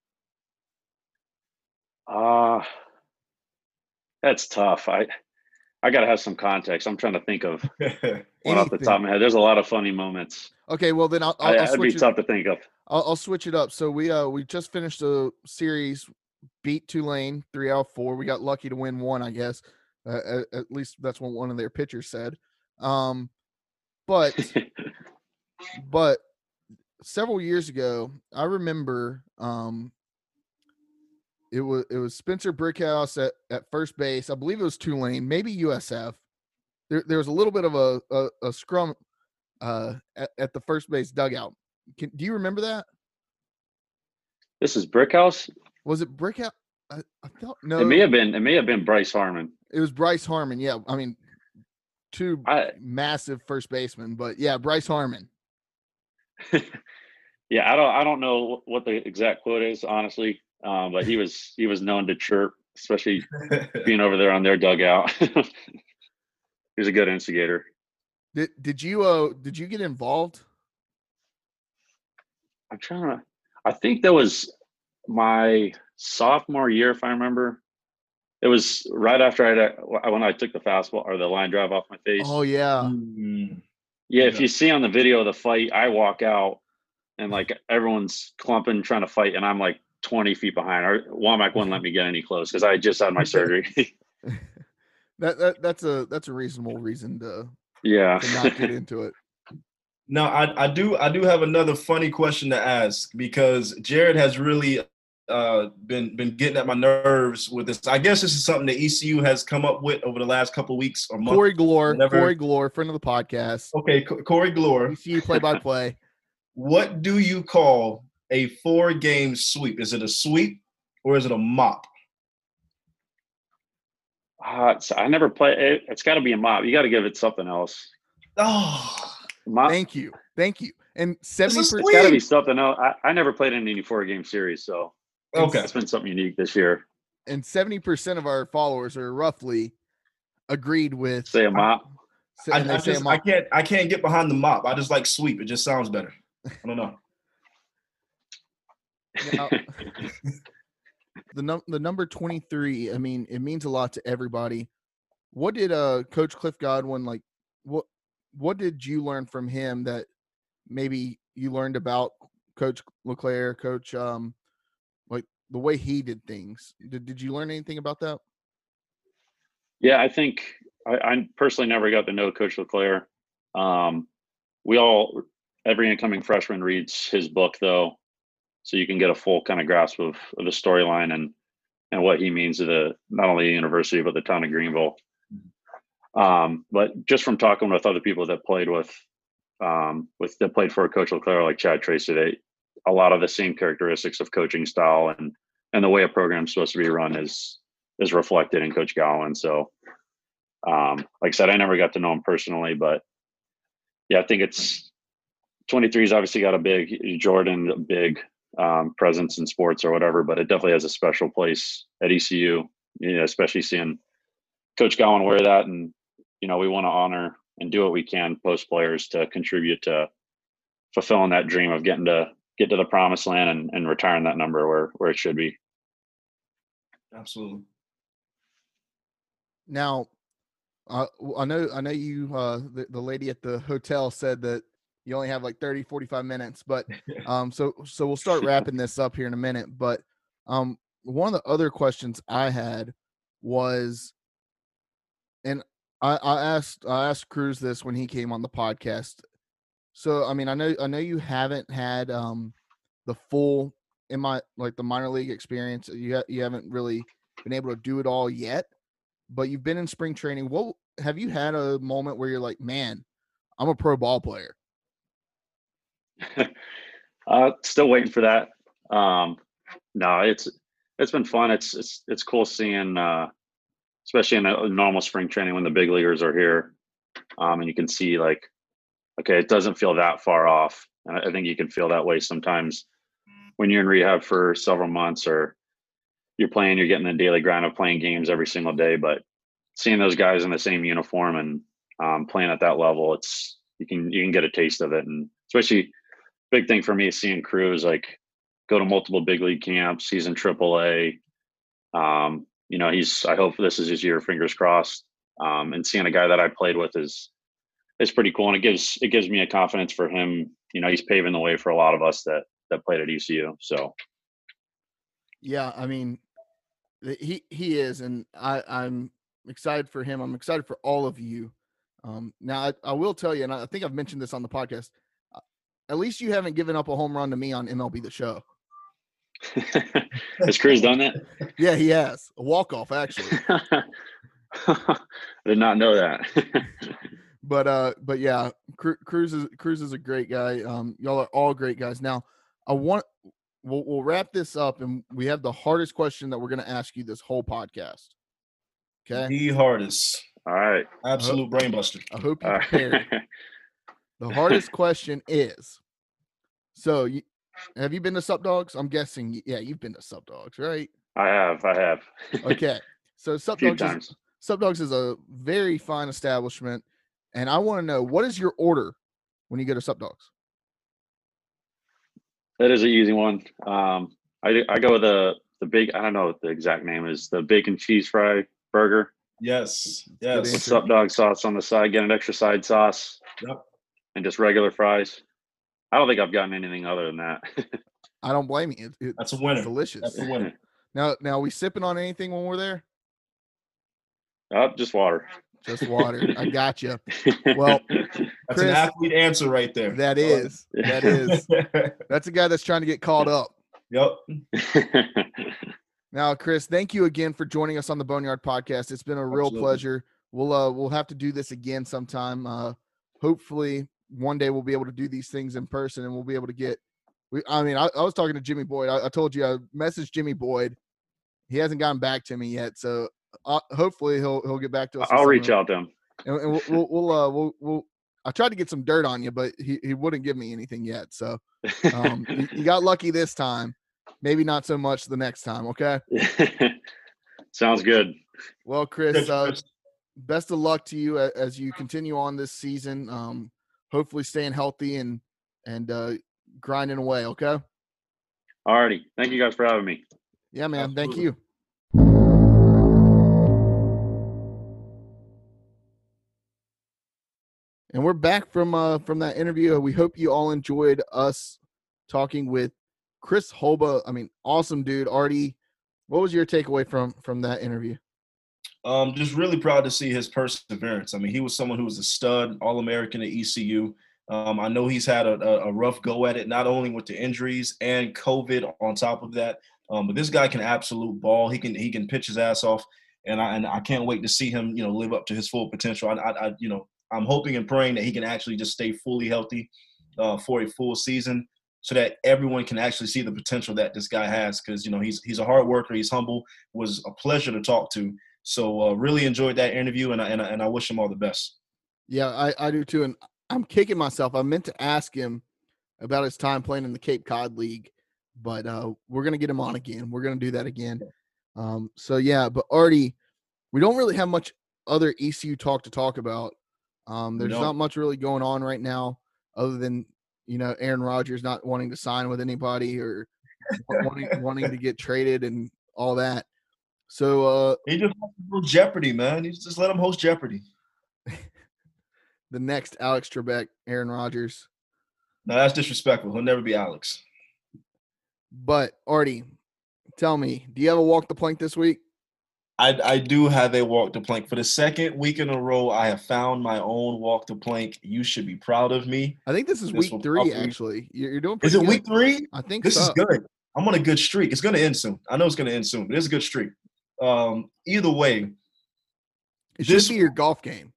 Uh that's tough. I I gotta have some context. I'm trying to think of one off the top of my head. There's a lot of funny moments. Okay, well then I'll, I'll, I, I'll it'd be it, tough to think of. I'll, I'll switch it up. So we uh we just finished a series, beat Tulane three out of four. We got lucky to win one, I guess. Uh, at, at least that's what one of their pitchers said. Um, but but several years ago, I remember um it was it was Spencer Brickhouse at, at first base. I believe it was Tulane, maybe U S F. There there was a little bit of a a, a scrum uh at, at the first base dugout. Can, do you remember that? This is Brickhouse? Was it Brickhouse? I, I thought no. It may have been. It may have been Bryce Harmon. It was Bryce Harmon. Yeah, I mean, two I, massive first basemen, but yeah, Bryce Harmon. yeah, I don't. I don't know what the exact quote is, honestly. Um, but he was he was known to chirp, especially being over there on their dugout. He was a good instigator. Did Did you uh Did you get involved? I'm trying to. I think that was my sophomore year, if I remember. It was right after I when I took the fastball or the line drive off my face. Oh yeah, mm-hmm. yeah. If you see on the video of the fight, I walk out and like everyone's clumping, trying to fight, and I'm like twenty feet behind. Or Womack wouldn't let me get any close because I just had my surgery. that, that that's a that's a reasonable reason to yeah to not get into it. Now I I do I do have another funny question to ask because Jared has really. Uh, been been getting at my nerves with this. I guess this is something that E C U has come up with over the last couple of weeks or months. Corey Glore, whenever. Corey Glore, friend of the podcast. Okay, C- Corey Glore. E C U play-by-play. What do you call a four-game sweep? Is it a sweep or is it a mop? Uh, so I never play. It, it's got to be a mop. You got to give it something else. Oh, mop. Thank you, thank you. And seventy percent. It's got to be something else. I, I never played in any four-game series, so. Okay, it's been something unique this year. And seventy percent of our followers are roughly agreed with say a mop. I, I, just, mop. I can't I can't get behind the mop. I just like sweep. It just sounds better. I don't know. Now, the num the number twenty-three, I mean, it means a lot to everybody. What did uh Coach Cliff Godwin like what what did you learn from him that maybe you learned about Coach LeClaire, Coach um like the way he did things? Did did you learn anything about that? Yeah, I think I, I personally never got to know Coach LeClaire. Um, we all, every incoming freshman reads his book though, so you can get a full kind of grasp of, of the storyline and and what he means to the not only the university but the town of Greenville. Um, but just from talking with other people that played with, um, with that played for Coach LeClaire, like Chad Tracy, they. A lot of the same characteristics of coaching style and and the way a program's supposed to be run is is reflected in Coach Gowan. So, um, like I said, I never got to know him personally, but yeah, I think it's twenty-three's obviously got a big Jordan, a big um, presence in sports or whatever, but it definitely has a special place at E C U. You know, especially seeing Coach Gowan wear that, and you know, we want to honor and do what we can post players to contribute to fulfilling that dream of getting to. get to the promised land and, and retiring that number where, where it should be. Absolutely. Now, uh, I know, I know you, uh, the, the lady at the hotel said that you only have like thirty, forty-five minutes, but, um, so, so we'll start wrapping this up here in a minute. But, um, one of the other questions I had was, and I, I asked, I asked Cruz this when he came on the podcast. So, I mean, I know, I know you haven't had um, the full in my like the minor league experience. You ha- you haven't really been able to do it all yet, but you've been in spring training. What have you had a moment where you're like, man, I'm a pro ball player? uh, still waiting for that. Um, no, it's it's been fun. It's it's it's cool seeing, uh, especially in a normal spring training when the big leaguers are here, um, and you can see like. okay, it doesn't feel that far off. And I think you can feel that way sometimes when you're in rehab for several months, or you're playing, you're getting the daily grind of playing games every single day. But seeing those guys in the same uniform and um, playing at that level, it's you can you can get a taste of it. And especially big thing for me is seeing Cruz like go to multiple big league camps. He's in triple A. Um, you know, he's I hope this is his year, fingers crossed. Um, and seeing a guy that I played with is is pretty cool, and it gives it gives me a confidence for him. You know, he's paving the way for a lot of us that that played at E C U. So, yeah, I mean, he he is, and I I'm excited for him. I'm excited for all of you. Um, now, I, I will tell you, and I think I've mentioned this on the podcast. uh, At least you haven't given up a home run to me on M L B The Show. has Cruz done that? Yeah, he has a walk off actually. I did not know that. But uh, but yeah, Cru- Cruz is Cruz is a great guy. Um, y'all are all great guys. Now, I want we'll we'll wrap this up, and we have the hardest question that we're going to ask you this whole podcast. Okay, The hardest. All right. Absolute brain buster. I hope you All prepared. right. The hardest question is: so, you, have you been to Sup Dogs? I'm guessing, yeah, you've been to Sup Dogs, right? I have. I have. Okay, so Sup A few Dogs is, times. Sup Dogs is a very fine establishment, and I want to know, what is your order when you go to Sup Dogs? That is an easy one. Um, I I go with the the big. I don't know what the exact name is. The bacon cheese fry burger Yes. good Yes. with answer. Sup Dog sauce on the side. Get an extra side sauce Yep. and just regular fries. I don't think I've gotten anything other than that. I don't blame you. It, it's That's a winner. delicious. That's a winner. Now, now, we sipping on anything when we're there? Oh, just water. Just water. I got you. Well, That's Chris, an athlete answer right there. that I like is that is it. that's a guy that's trying to get called up. Yep. Now, Chris, thank you again for joining us on the Boneyard Podcast. It's been a real Absolutely. pleasure. We'll uh we'll have to do this again sometime. Uh, hopefully, one day we'll be able to do these things in person, and we'll be able to get. We, I mean, I, I was talking to Jimmy Boyd. I, I told you I messaged Jimmy Boyd. He hasn't gotten back to me yet, so uh, hopefully he'll he'll get back to us. I'll reach out to him. and, and we'll we'll we'll, uh, we'll we'll. I tried to get some dirt on you, but he, he wouldn't give me anything yet. So um, you, you got lucky this time. Maybe not so much the next time. Okay. Sounds good. Well, Chris, Good, uh, Chris. best of luck to you a- as you continue on this season. Um, hopefully staying healthy and and uh, grinding away. Okay. Alrighty. Thank you guys for having me. Yeah, man. Thank Absolutely. you. And we're back from uh from that interview. We hope you all enjoyed us talking with Chris Holba. I mean, awesome dude. Artie, what was your takeaway from from that interview? Um, just really proud to see his perseverance. I mean, he was someone who was a stud, All-American at E C U. Um, I know he's had a, a, a rough go at it, not only with the injuries and COVID on top of that, um, but this guy can absolute ball. He can he can pitch his ass off, and I and I can't wait to see him, you know, live up to his full potential. I, I, I you know, I'm hoping and praying that he can actually just stay fully healthy uh, for a full season, so that everyone can actually see the potential that this guy has. Because you know he's he's a hard worker, he's humble. Was a pleasure to talk to. So uh, really enjoyed that interview, and I, and I and I wish him all the best. Yeah, I, I do too. And I'm kicking myself. I meant to ask him about his time playing in the Cape Cod League, but uh, we're gonna get him on again. We're gonna do that again. Um, so yeah, but Artie, we don't really have much other E C U talk to talk about. Um, there's No. not much really going on right now, other than you know Aaron Rodgers not wanting to sign with anybody or wanting wanting to get traded and all that. So uh, He just wants to do Jeopardy, man. You just let him host Jeopardy. the next Alex Trebek, Aaron Rodgers. No, that's disrespectful. He'll never be Alex. But Artie, tell me, do you have a walk the plank this week? I, I do have a walk the plank. For the second week in a row, I have found my own walk the plank. You should be proud of me. I think this is This week will three. probably- Actually, you're, you're doing. Is Pretty it week good. three? I think This so. is good. I'm on a good streak. It's going to end soon. I know it's going to end soon, but it's a good streak. Um, either way, It this- should be your golf game.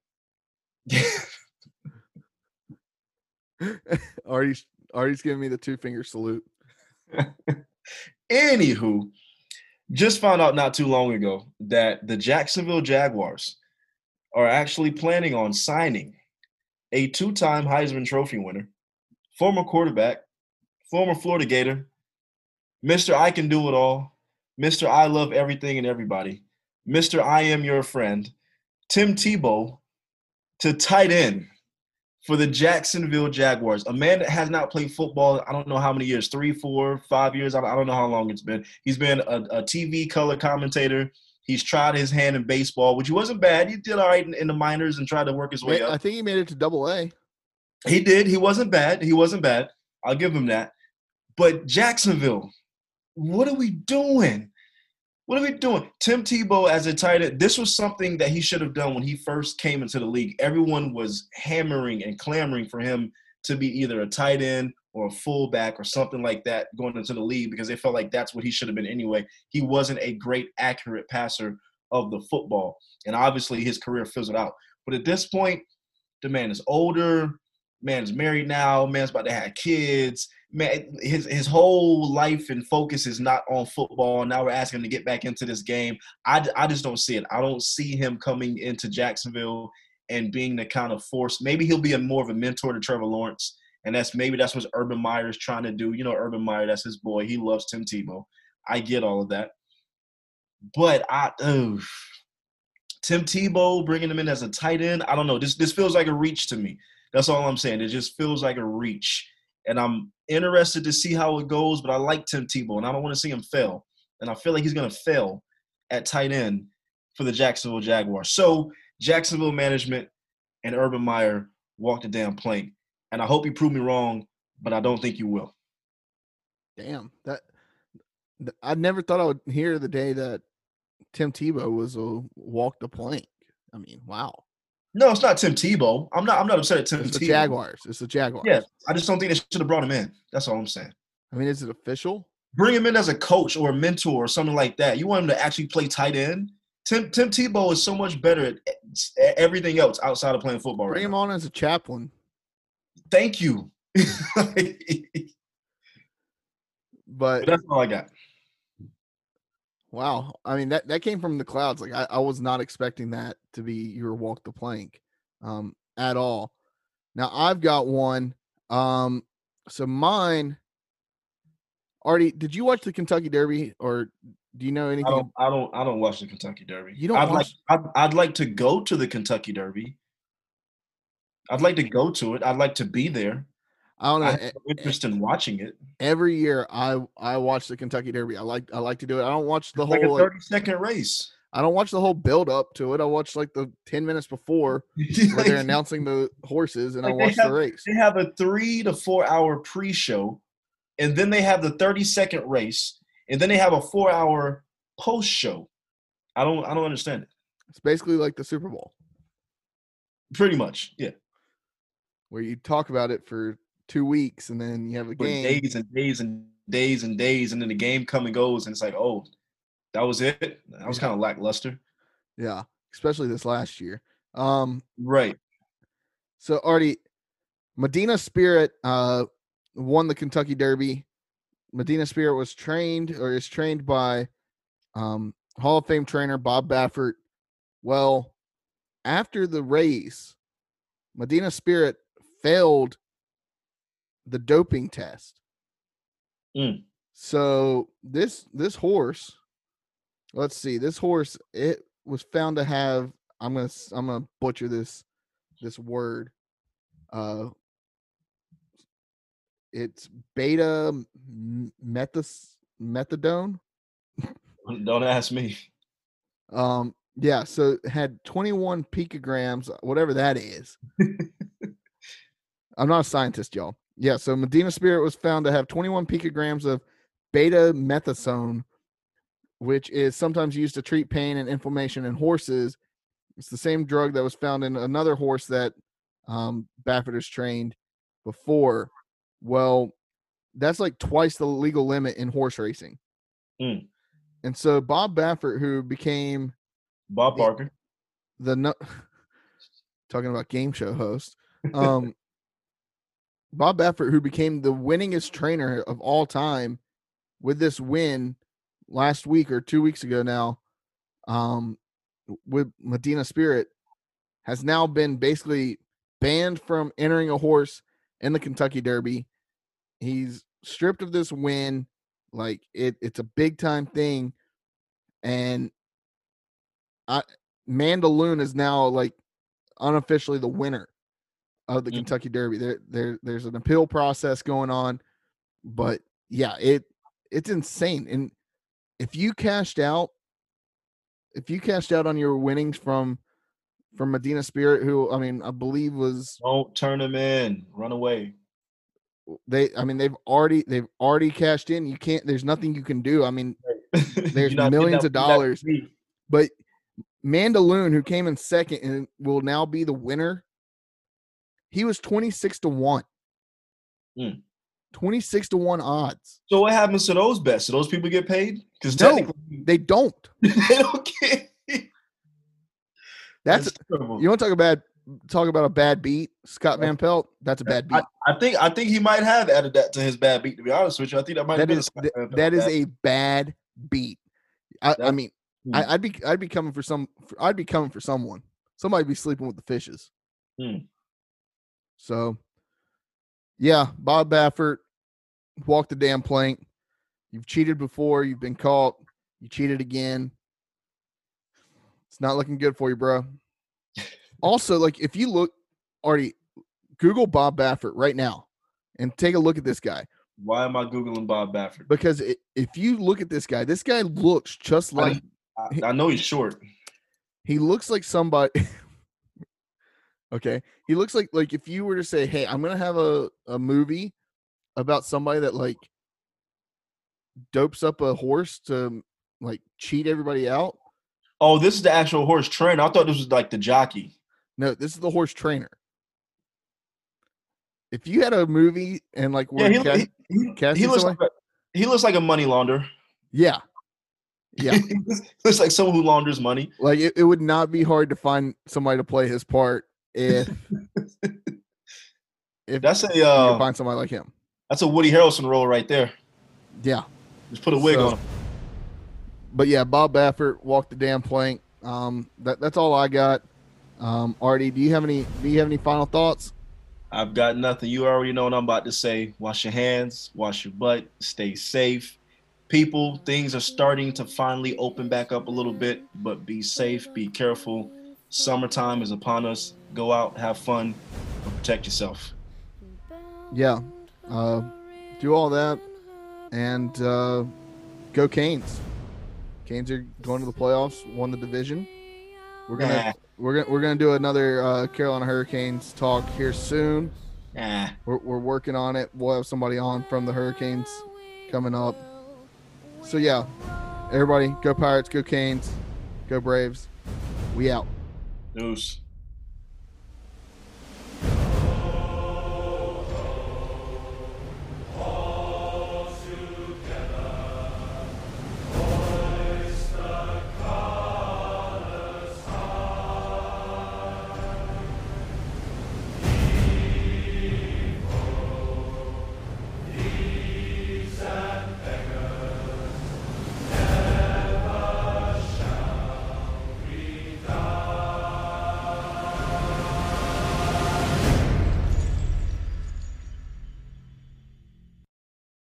Artie's Artie's giving me the two finger salute. Anywho, just found out not too long ago that the Jacksonville Jaguars are actually planning on signing a two-time Heisman Trophy winner, former quarterback, former Florida Gator, Mister I can do it all, Mister I love everything and everybody, Mister I am your friend, Tim Tebow, to tight end for the Jacksonville Jaguars, a man that has not played football, I don't know how many years, three, four, five years. I don't know how long it's been. He's been a, a T V color commentator. He's tried his hand in baseball, which wasn't bad. He did all right in, in the minors and tried to work his way up. I think he made it to double A. He did. He wasn't bad. He wasn't bad. I'll give him that. But Jacksonville, what are we doing? What are we doing? Tim Tebow as a tight end, this was something that he should have done when he first came into the league. Everyone was hammering and clamoring for him to be either a tight end or a fullback or something like that going into the league because they felt like that's what he should have been anyway. He wasn't a great, accurate passer of the football. And obviously his career fizzled out. But at this point, the man is older. Man's married now. Man's about to have kids. Man, his his whole life and focus is not on football. Now we're asking him to get back into this game. I, I just don't see it. I don't see him coming into Jacksonville and being the kind of force. Maybe he'll be a more of a mentor to Trevor Lawrence, and that's maybe that's what Urban Meyer is trying to do. You know, Urban Meyer, that's his boy. He loves Tim Tebow. I get all of that, but I oh, Tim Tebow bringing him in as a tight end. I don't know. This this feels like a reach to me. That's all I'm saying. It just feels like a reach. And I'm interested to see how it goes, but I like Tim Tebow, and I don't want to see him fail. And I feel like he's going to fail at tight end for the Jacksonville Jaguars. So Jacksonville management and Urban Meyer walk the damn plank. And I hope you prove me wrong, but I don't think you will. Damn. that I never thought I would hear the day that Tim Tebow was a walk the plank. I mean, wow. No, it's not Tim Tebow. I'm not. I'm not upset at Tim it's Tebow. The Jaguars. It's the Jaguars. Yeah, I just don't think they should have brought him in. That's all I'm saying. I mean, is it official? Bring him in as a coach or a mentor or something like that. You want him to actually play tight end? Tim Tim Tebow is so much better at, at everything else outside of playing football. Bring right him now. on as a chaplain. Thank you. but, but that's all I got. Wow. I mean, that, that came from the clouds. Like I, I was not expecting that to be your walk the plank um, at all. Now I've got one. Um, so mine already, did you watch the Kentucky Derby or do you know anything? I don't, I don't, I don't watch the Kentucky Derby. You don't I'd watch- like, I'd, I'd like to go to the Kentucky Derby. I'd like to go to it. I'd like to be there. I don't know. I have no interest in watching it. Every year I I watch the Kentucky Derby. I like I like to do it. I don't watch the it's whole like a thirty second race. I don't watch the whole build up to it. I watch like the ten minutes before where they're announcing the horses and like I watch have, the race. They have a three to four hour pre-show, and then they have the thirty second race, and then they have a four hour post show. I don't I don't understand it. It's basically like the Super Bowl. Pretty much, yeah. Where you talk about it for two weeks and then you have a for game. days and days and days and days, and then the game come and goes, and it's like, oh, that was it. That was kind of lackluster. Yeah, especially this last year. Um, right. So, Artie, Medina Spirit uh, won the Kentucky Derby. Medina Spirit was trained or is trained by um, Hall of Fame trainer Bob Baffert. Well, after the race, Medina Spirit failed the doping test. Mm. So this this horse, let's see, this horse it was found to have. I'm gonna I'm gonna butcher this this word. Uh, it's beta methos methadone. Don't ask me. Um, yeah, so it had twenty-one picograms, whatever that is. I'm not a scientist, y'all. Yeah, so Medina Spirit was found to have twenty-one picograms of beta methasone, which is sometimes used to treat pain and inflammation in horses. It's the same drug that was found in another horse that um, Baffert has trained before. Well, that's like twice the legal limit in horse racing. Mm. And so Bob Baffert, who became Bob Barker, the, the no, talking about game show host, um, Bob Baffert, who became the winningest trainer of all time with this win last week or two weeks ago now, um, with Medina Spirit, has now been basically banned from entering a horse in the Kentucky Derby. He's stripped of this win. Like it, it's a big time thing. And I, Mandaloun is now like unofficially the winner of the mm-hmm. Kentucky Derby. There, there, there's an appeal process going on, but yeah, it, it's insane. And if you cashed out, if you cashed out on your winnings from, from Medina Spirit, who, I mean, I believe was, don't turn them in, run away. They, I mean, they've already, they've already cashed in. You can't, there's nothing you can do. I mean, there's millions of dollars, but Mandaloun, who came in second and will now be the winner, he was twenty-six to one. Hmm. twenty-six to one odds. So what happens to those bets? Do those people get paid? Because no, they don't. They don't get. That's, That's you want to talk about talk about a bad beat, Scott Van Pelt? That's a bad beat. I, I think I think he might have added that to his bad beat. To be honest with you, I think that might that have is been th- that is a bad beat. I, I mean, hmm. I, I'd be I'd be coming for some. I'd be coming for someone. Somebody be sleeping with the fishes. Hmm. So, yeah, Bob Baffert, walk the damn plank. You've cheated before. You've been caught. You cheated again. It's not looking good for you, bro. Also, like, if you look, Artie, Google Bob Baffert right now and take a look at this guy. Why am I Googling Bob Baffert? Because it, if you look at this guy, this guy looks just like. I, I know he's short. He looks like somebody. Okay. He looks like, like if you were to say, hey, I'm going to have a, a movie about somebody that, like, dopes up a horse to, like, cheat everybody out. Oh, this is the actual horse trainer. I thought this was like the jockey. No, this is the horse trainer. If you had a movie and like, yeah, he, cast, he, he, he looks like a, he looks like a money launderer. Yeah, yeah, he looks like someone who launders money. Like it, it would not be hard to find somebody to play his part if if that's a uh, you could find somebody like him. That's a Woody Harrelson role right there. Yeah, just put a wig so, on him. But yeah, Bob Baffert walked the damn plank. Um, that that's all I got. Um, Artie, do you have any? Do you have any final thoughts? I've got nothing. You already know what I'm about to say. Wash your hands, wash your butt, stay safe. People, things are starting to finally open back up a little bit, but be safe, be careful. Summertime is upon us. Go out, have fun, and protect yourself. Yeah, uh, do all that, and uh, go Canes. Canes are going to the playoffs. Won the division. We're gonna nah. we're gonna we're gonna do another uh, Carolina Hurricanes talk here soon. Nah. We're we're working on it. We'll have somebody on from the Hurricanes coming up. So yeah, everybody, go Pirates, go Canes, go Braves. We out. News.